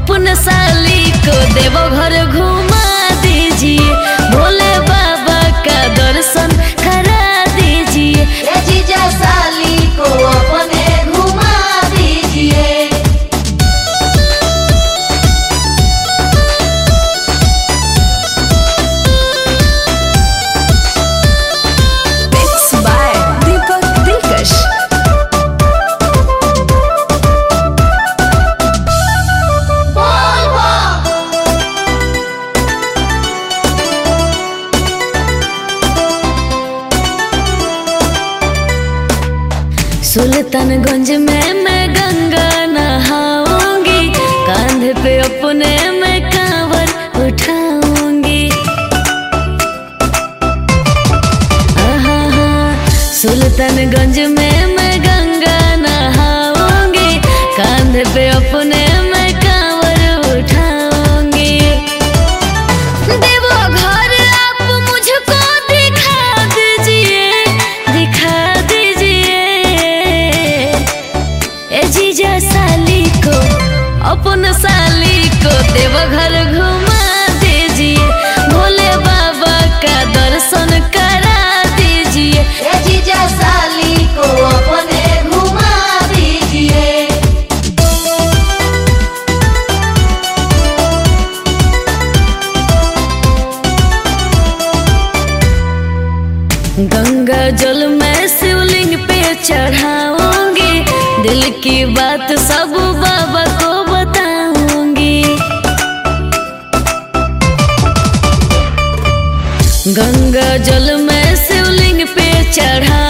अपने साली को देवघर घुमा दीजिए, भोले बाबा का दर्शन करा दीजिए। ए जीजा साली को अपने घुमा दीजिए। Mixed by Deepak Dilkash। बोल बा सुल्तानगंज में मैं गंगा नहाऊंगी, कांधे पे अपने मैं कांवर उठाऊंगी। सुल्तानगंज में मैं गंगा नहाऊंगी, कांधे पे अपने मैं कांवर उठाऊंगी। देवो घर आप मुझको दिखा दीजिए, दिखा दीजिए। ए जीजा साली को अपन साली को देवघर घुमा दीजिए, भोले बाबा का दर्शन करा दीजिए। ए जीजा साली को अपने घुमा दीजिए। गंगा जल मैं शिवलिंग पे चढ़ाऊंगी, दिल की बात सब बाबा को बताऊंगी। गंगा जल मैं शिवलिंग पे चढ़ा